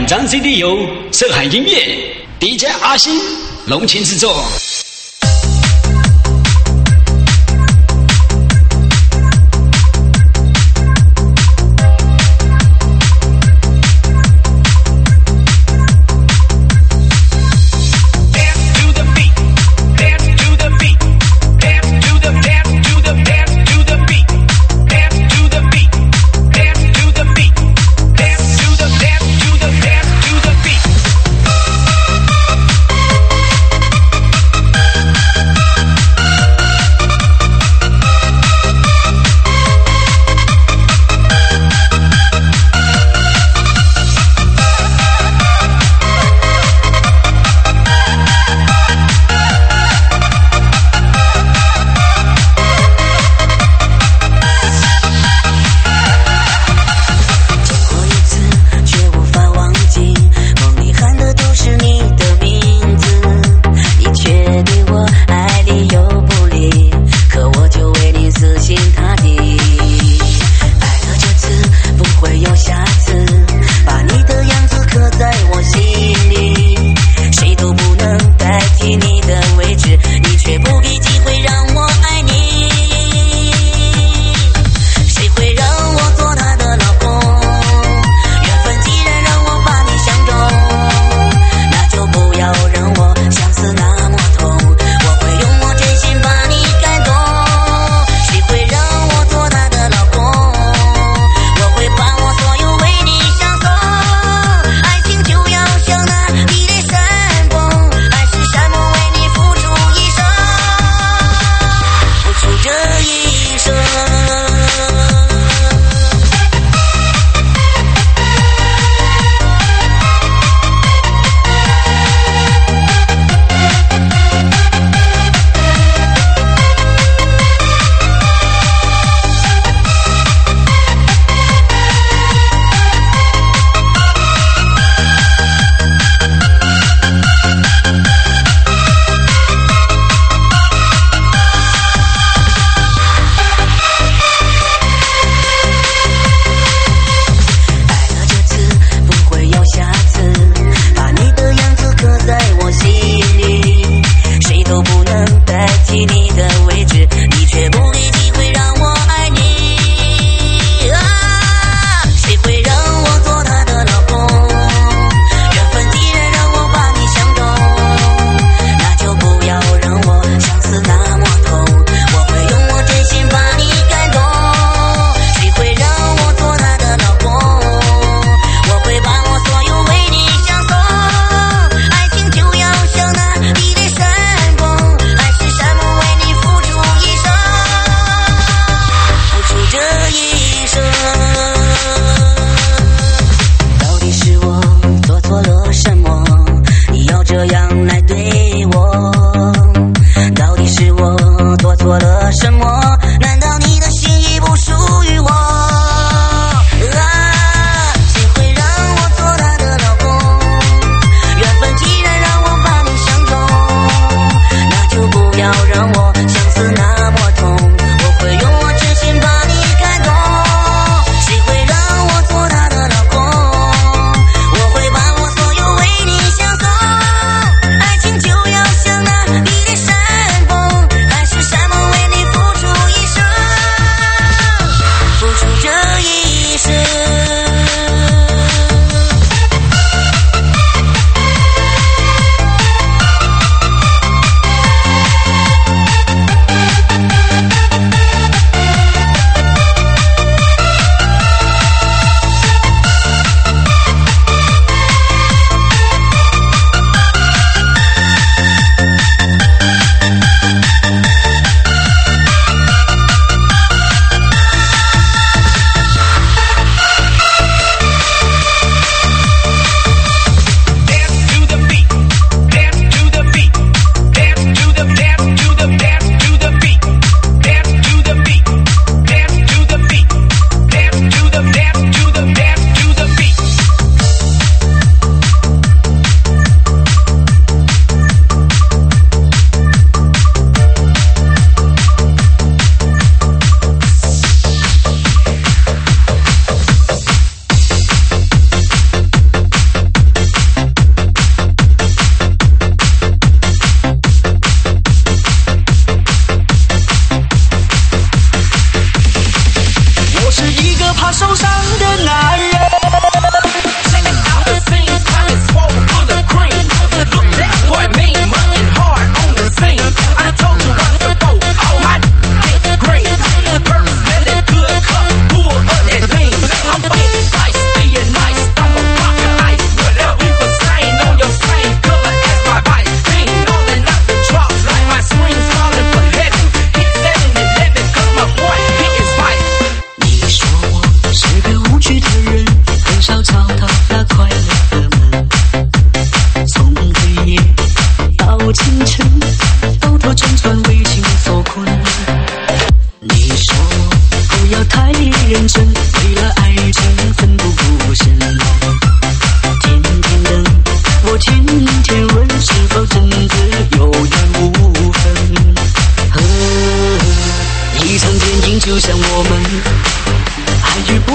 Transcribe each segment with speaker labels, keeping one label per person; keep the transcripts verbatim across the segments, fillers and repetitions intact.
Speaker 1: 万张 C D 由涉海音乐 D J 阿星隆情制作。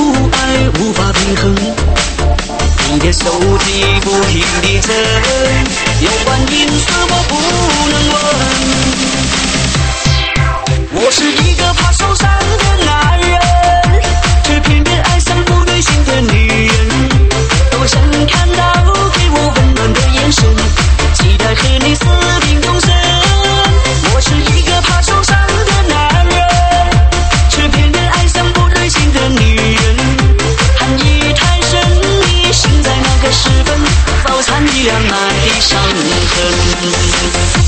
Speaker 2: 爱无法平衡，你的手机不停地震，有关隐私我不能问。我是一个怕受伤的男人，却偏偏爱上不对心的女人，多想看到给我温暖的眼神，期待和你私定终身。我是一个怕受伤的男人，却偏偏爱上不对心的女人，含义太深，你心在那个时分，早餐一两满地伤痕。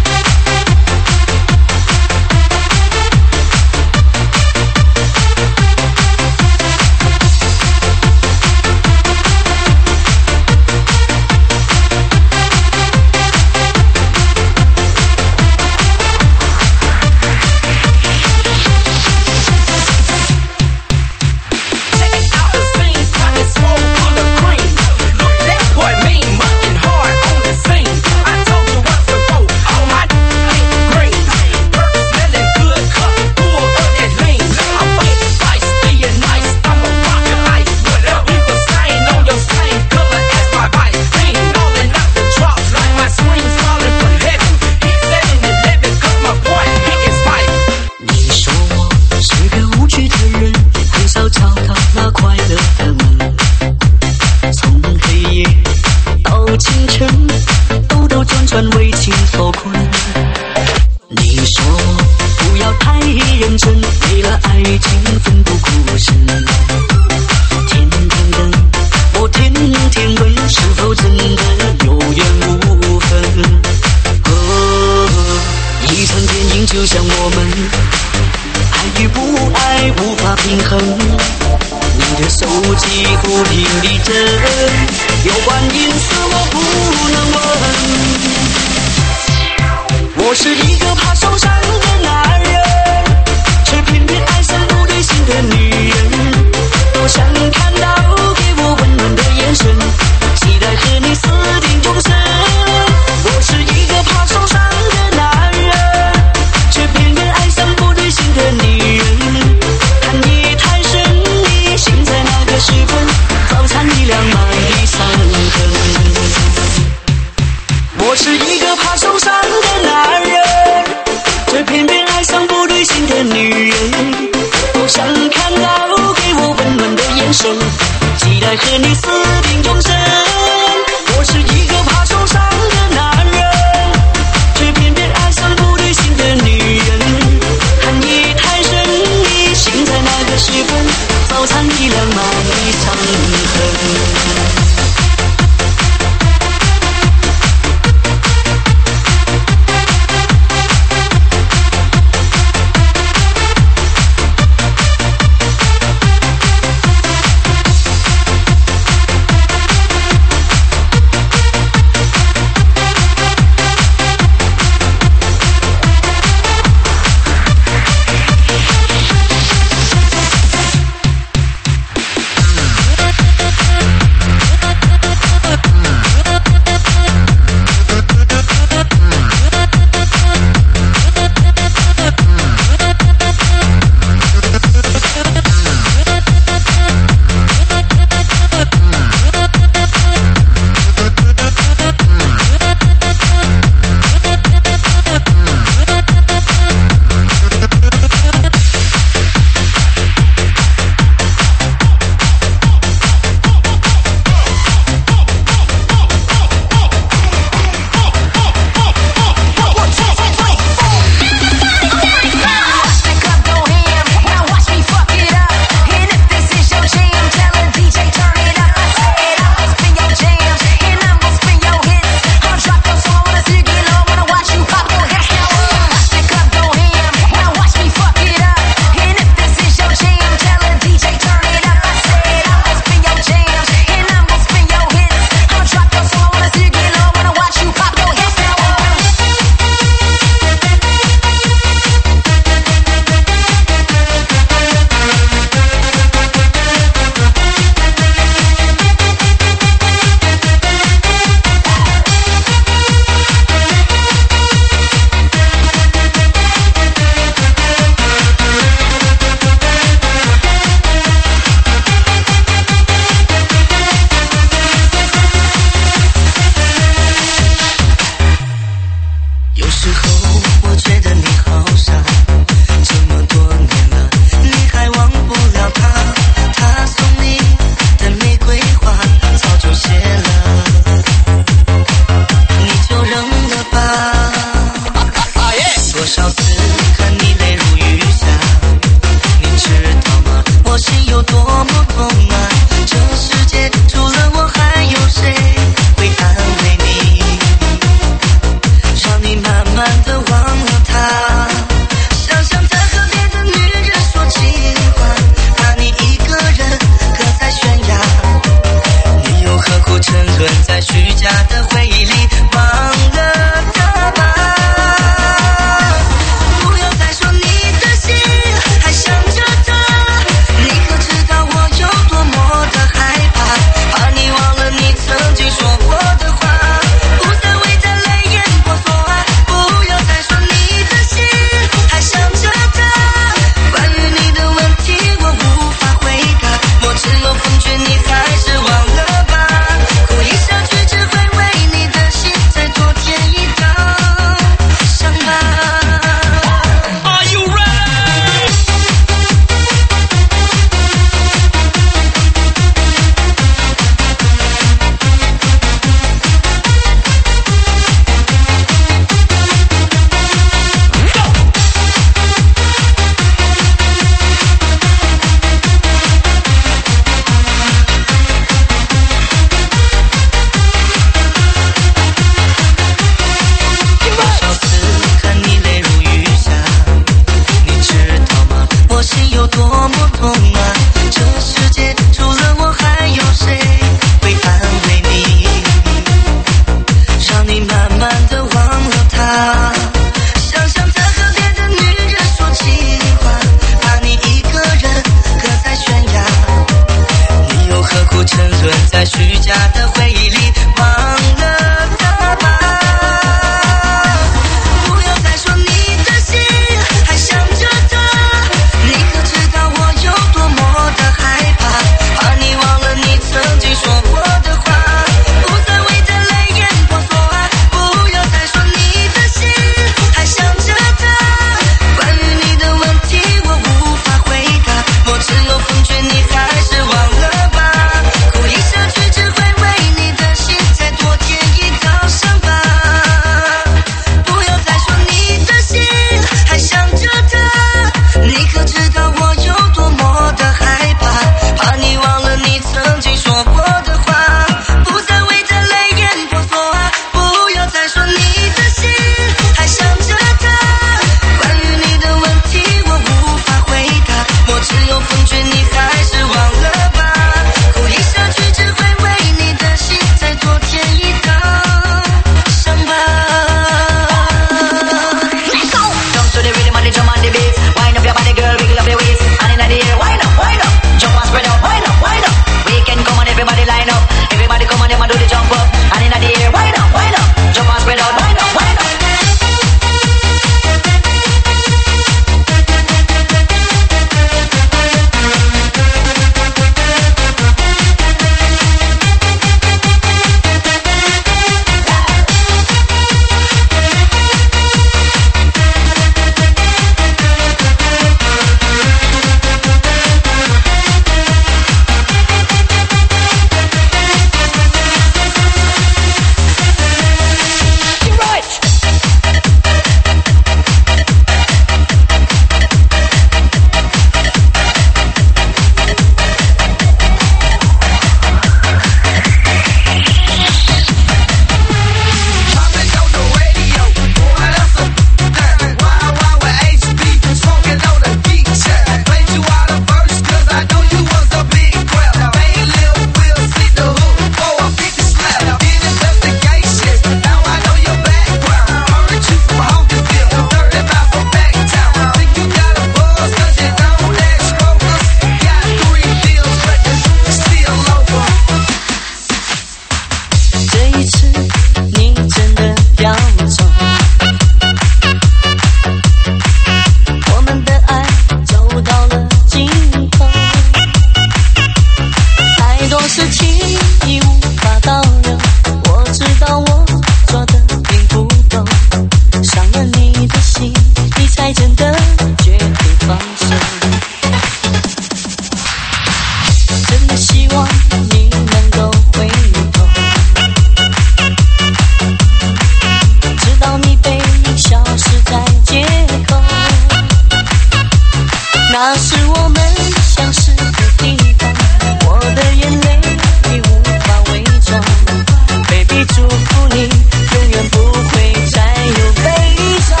Speaker 2: 那时我们相识的地方，我的眼泪已无法伪装。Baby， 祝福你永远不会再有悲伤。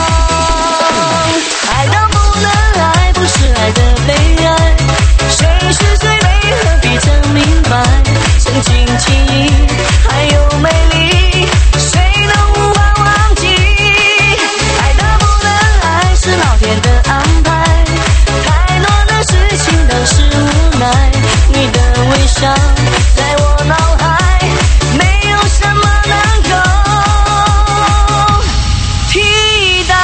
Speaker 2: 爱到不能爱，不是爱的悲哀。谁是最美，何必曾明白？曾经记忆还有美丽，谁都无法忘记。爱到不能爱，是老天的安排。太多的事情都是无奈，你的微笑在我脑海，没有什么能够替代。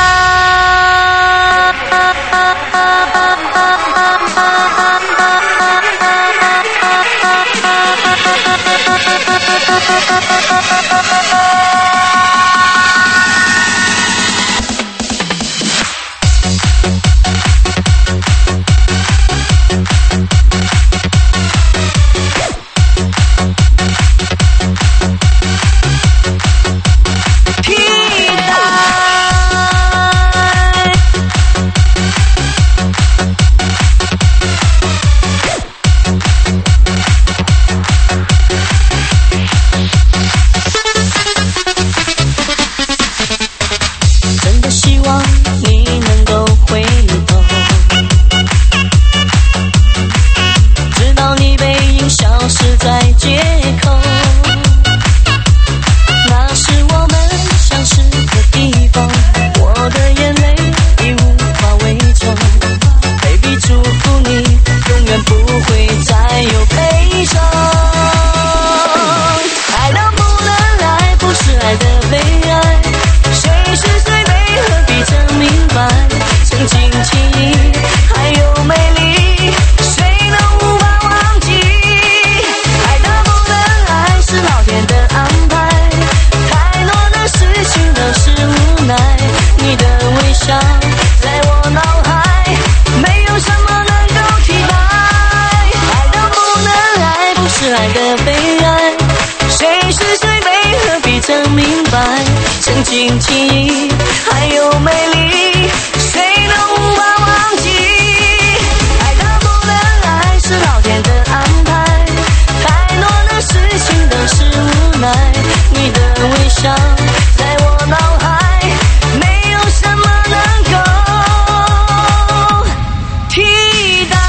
Speaker 2: 曾经记忆还有美丽，谁都无法忘记。爱到不能爱，是老天的安排。太多的事情都是无奈，你的微笑在我脑海，没有什么能够替代。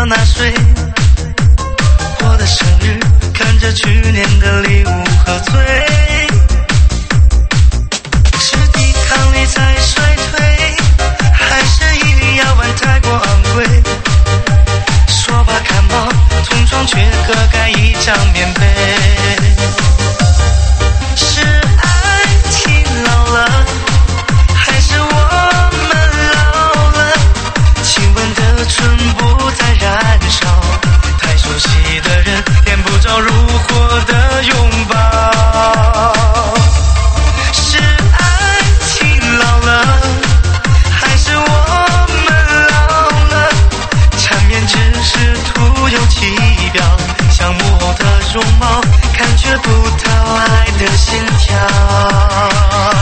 Speaker 2: 到纳税。我的生日看着去年的礼物喝醉，是抵抗力在衰退，还是医药丸太过昂贵？说吧感冒痛疮却各盖一张棉被，是爱情老了，还是我们老了？亲吻的唇不再燃烧，太熟悉的人点不着如火的拥抱。是爱情老了，还是我们老了？缠绵只是徒有其表，像木偶的容貌，感觉不到爱的心跳。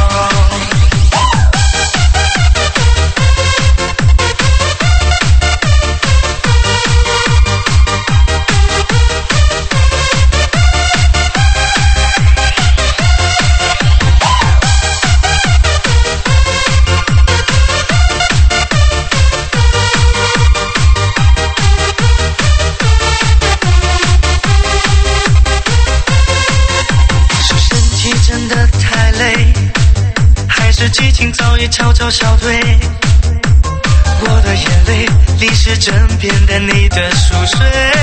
Speaker 2: 激情早已悄悄消退，我的眼泪淋湿枕边的你的熟睡。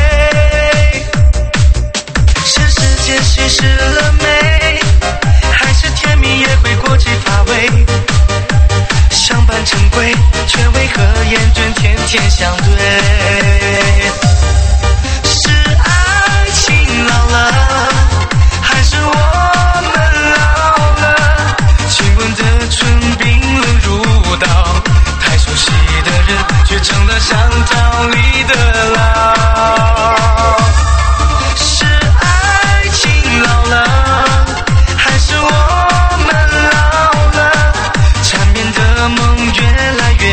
Speaker 2: 是时间稀释了美，还是甜蜜也会过期乏味？相伴成归，却为何厌倦天天相对？是爱情老了，还是我们老了？亲吻的唇冰冷如刀，太熟悉的人却成了想逃离的牢。是爱情老了，还是我们老了？缠绵的梦越来越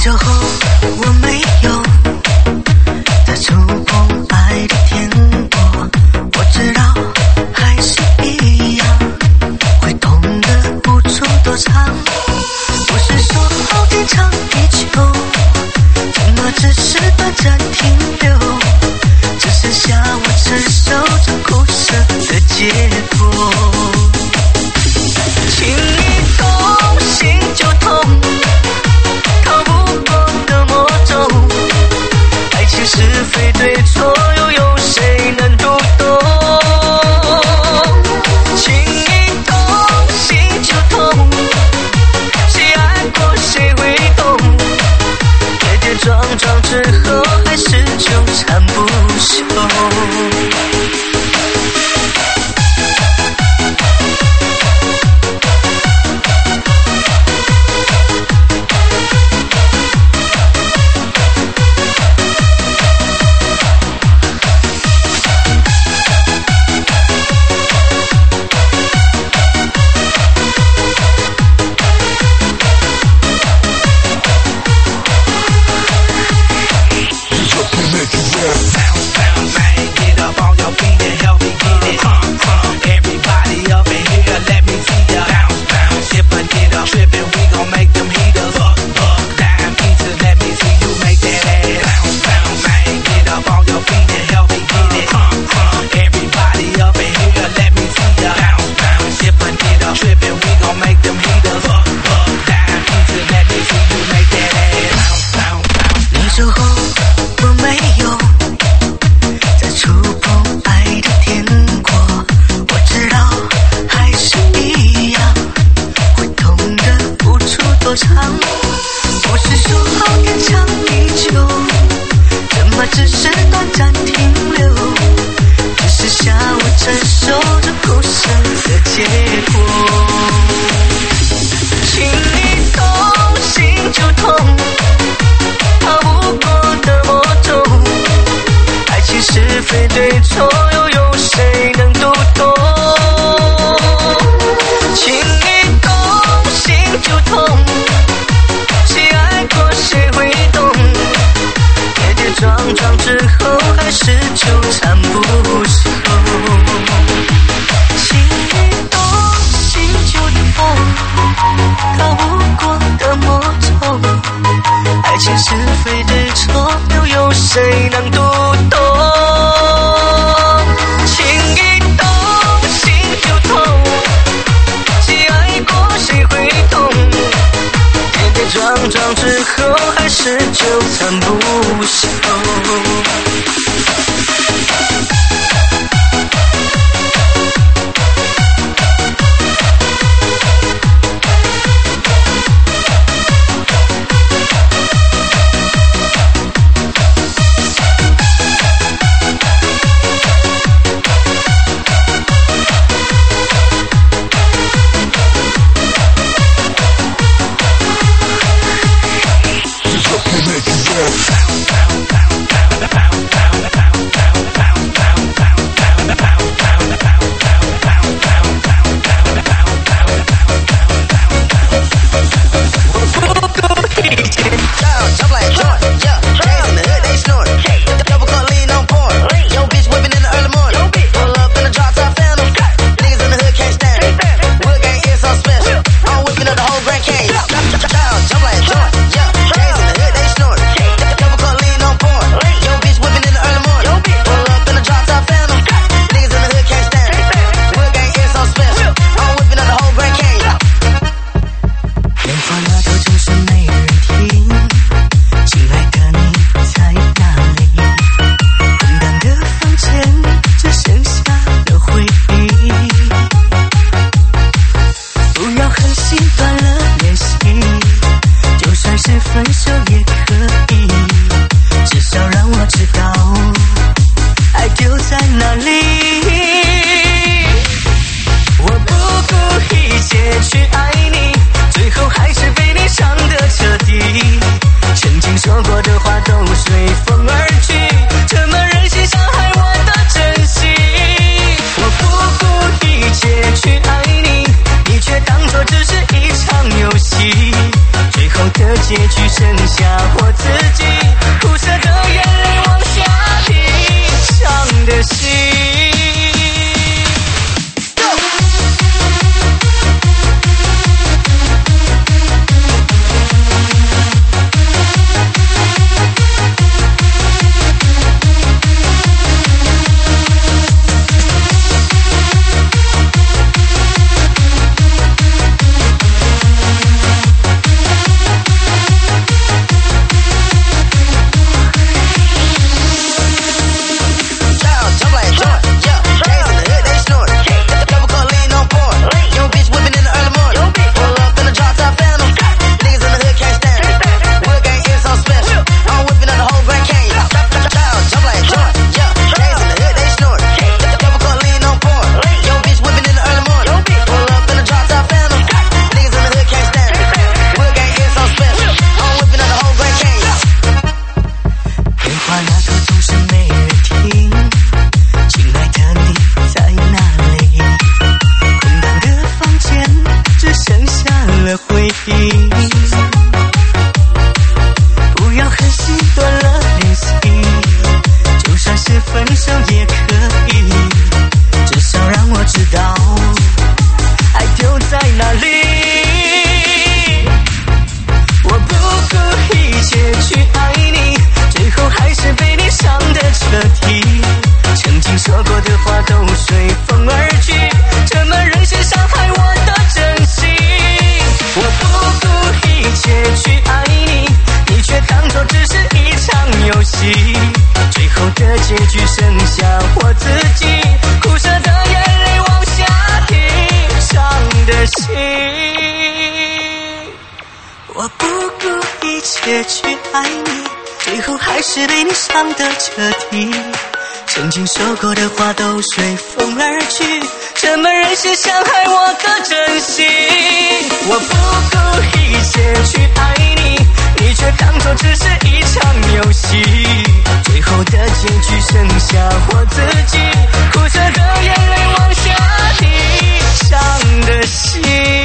Speaker 2: 时候我没有再触碰爱的天国，我知道还是一样会痛的不出多长。不是说好天长地久，怎么只是短暂停留？只剩下我承受着苦涩的结果。情一动心就痛，逃不过的魔咒。爱情是非对错，又有谁能读懂？情一动心就痛，谁爱过谁会懂？跌跌撞撞之后，还是纠缠不休。
Speaker 3: Make it work.
Speaker 2: 后的结局剩下我自己，苦涩的眼泪往下滴，伤的心。曾经说过的话都随风而去，这么任性伤害我的真心。我不顾一切去爱你，你却当作只是一场游戏，最后的结局剩下我自己，苦涩的眼泪往下滴，伤的心。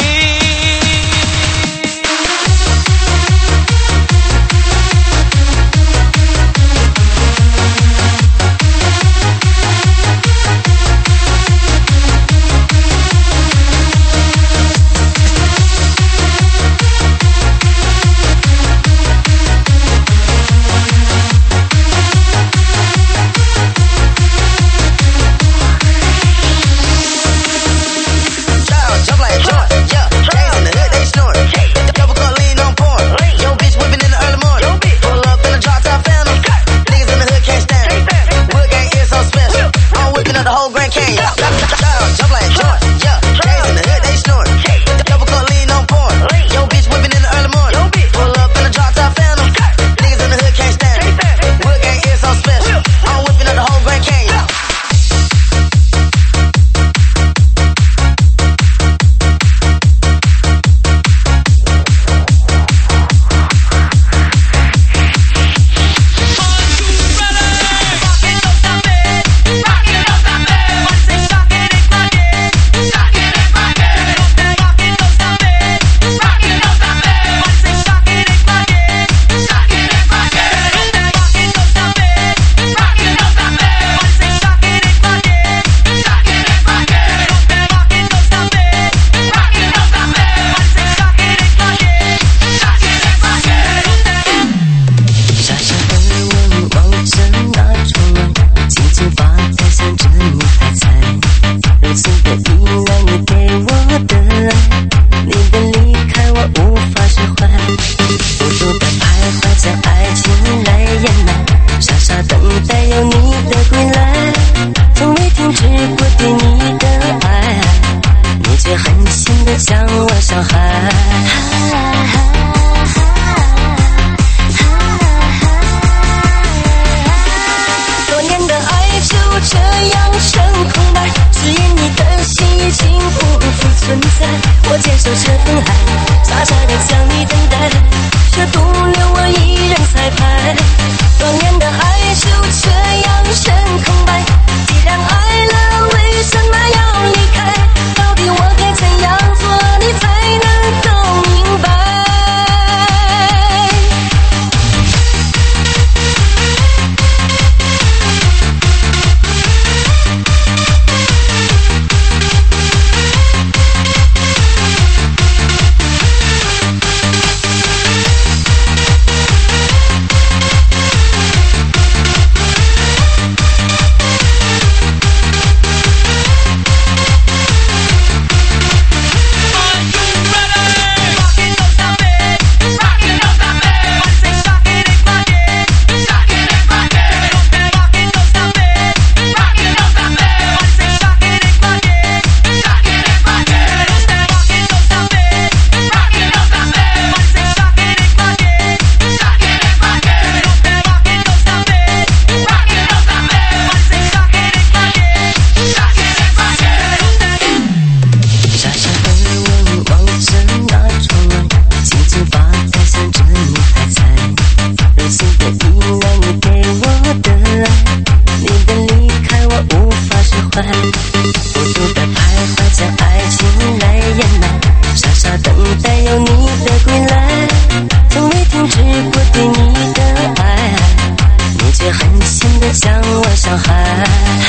Speaker 2: 孩。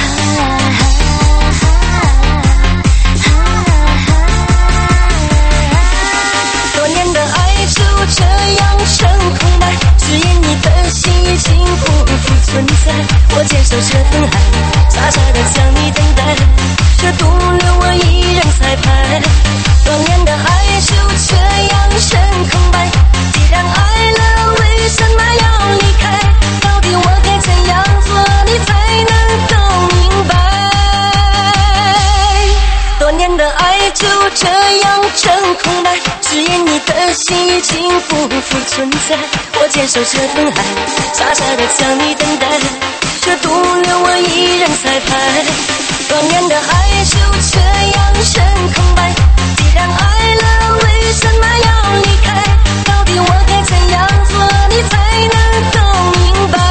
Speaker 2: 多年的爱就这样成空白，只因你的心已经不复存在。我坚守这份爱，傻傻的将你等待，却独留我一人彩排。多年的爱就这样成空白，既然爱了，为什么要离开？到底我该怎样做，你才能够明白？多年的爱就这样成空白，只因你的心已经不复存在。我坚守这份爱，傻傻的将你等待，却独留我一人彩排。多年的爱就这样成空白，既然爱了，为什么要离开？到底我该怎样做，你才能够明白？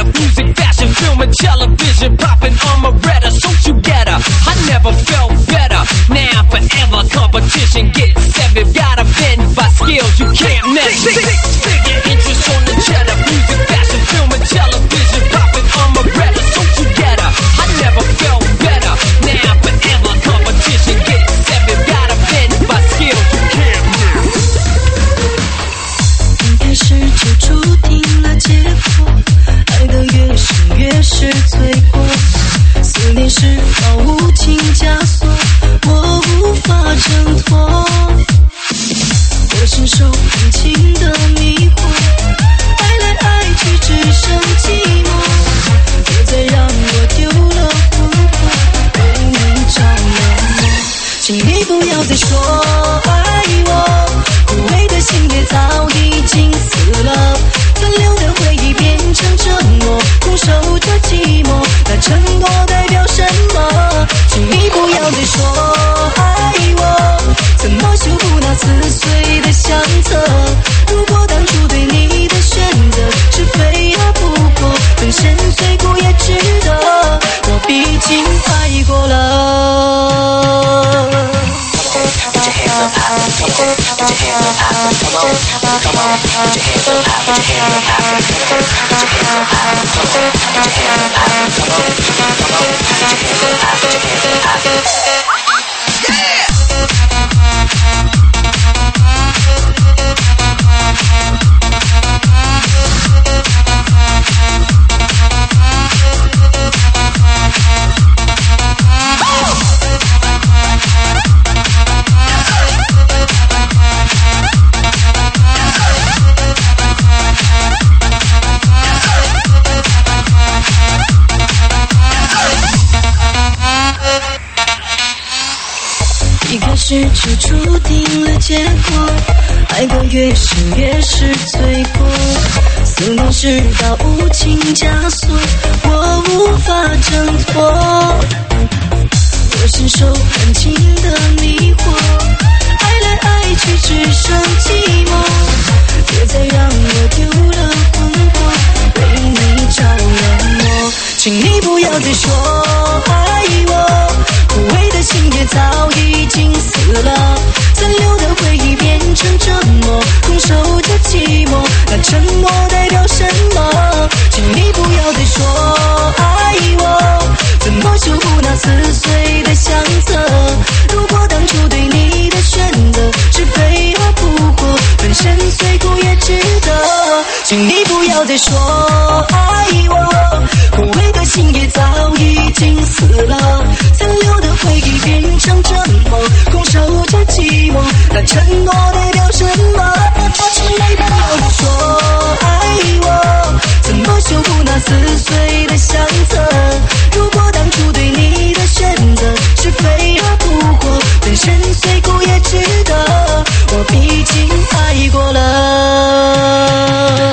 Speaker 3: cheddar. Music, fashion, film, and television popping on my radar. So together, I never felt better. Now forever, competition gets severed. Gotta bend by skills you can't measure. Six-figure interest on the cheddar. Music, fashion, film, and television popping on my radar. So together, I never felt better. Now forever, competition gets severed. Gotta bend by skills you can't measure.
Speaker 2: 一开始就注定了结果，爱得越深越是罪过，思念是道无情枷锁，我无法挣脱。我深受感情的迷惑，爱来爱去只剩寂寞，别再让我丢了魂魄，为你着了魔。请你不要再说爱我，枯萎的心也早已经死了，残留的回忆变成折磨，空守着寂寞，那承诺代表什么？请你不要再说爱我，怎么修复那撕碎的相册？如果当初对你的选择是非而不过，粉身碎骨也值得，我毕竟爱过了。Put your hands up high, come on. Put your hands up high, come on. Come on. Put your hands up high, put your hands up high. Put your hands up high, come on. Put your hands up high, come on. Come on. Put your hands up high, put your hands up high. Yeah!一开始就注定了结果，爱得越深越是罪过，思念是道无情枷锁，我无法挣脱。我深受感情的迷惑，爱来爱去只剩寂寞，别再让我丢了魂魄，为你着了魔。请你不要再说爱我，枯萎的心也早已经死了，残留的回忆变成折磨，空守着寂寞，那承诺代表什么？请你不要再说爱我，怎么修复那撕碎的相册？如果当初对你的选择是非而不过，粉身碎骨也值得，请你不要再说爱我，枯萎的心也早已经死了，残留的回忆变成折磨，空守着寂寞，那承诺代表什么？请你不要再说爱我，怎么修复那撕碎的相册？如果当初对你的选择是非而不过，粉身碎骨也值得，我毕竟爱过了。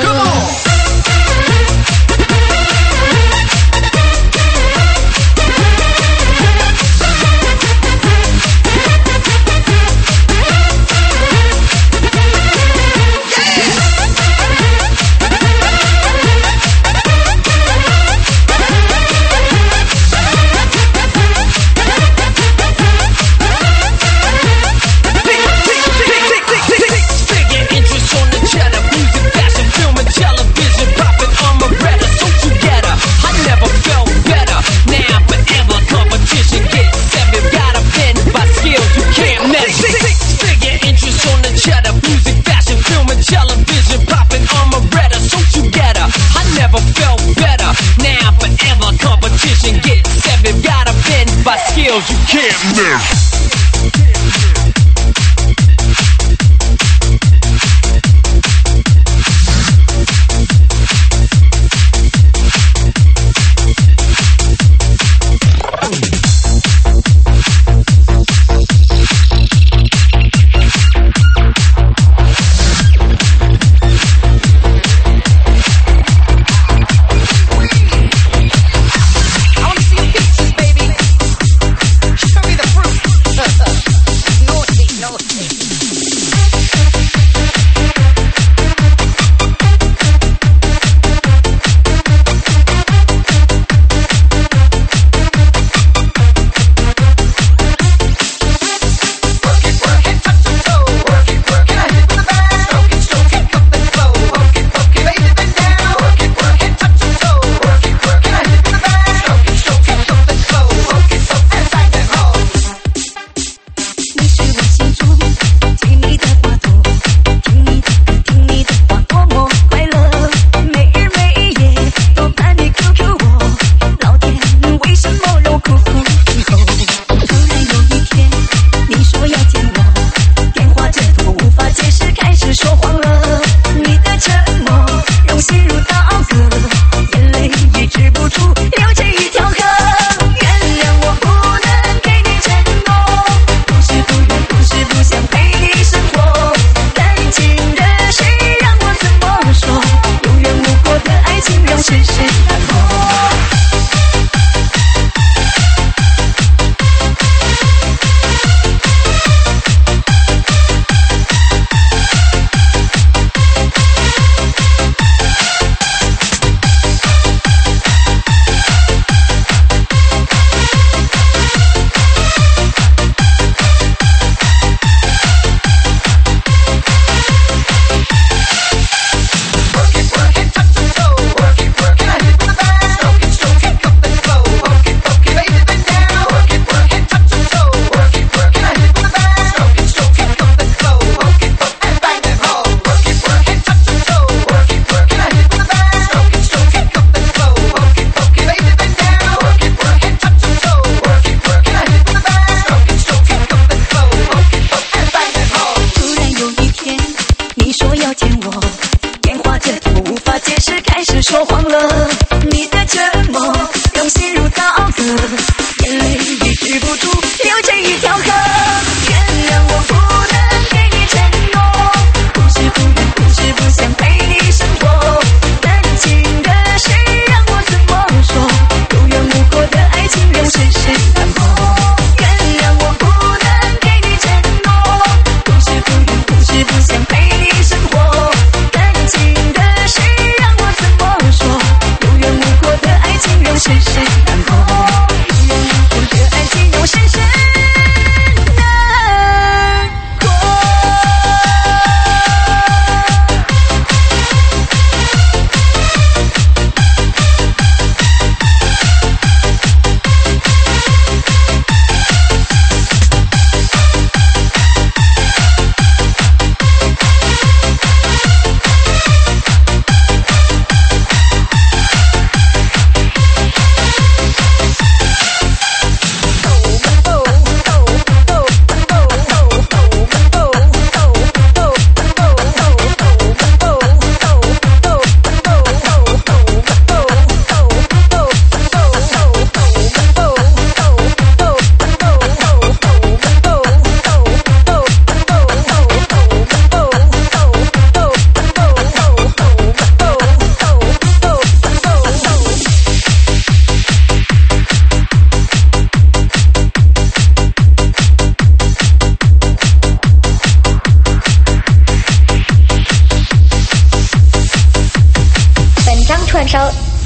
Speaker 1: skills you can't miss.
Speaker 4: I wanna see your pictures, baby. Show me the proof.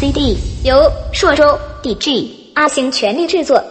Speaker 4: C D 由朔州 D J 阿星全力制作。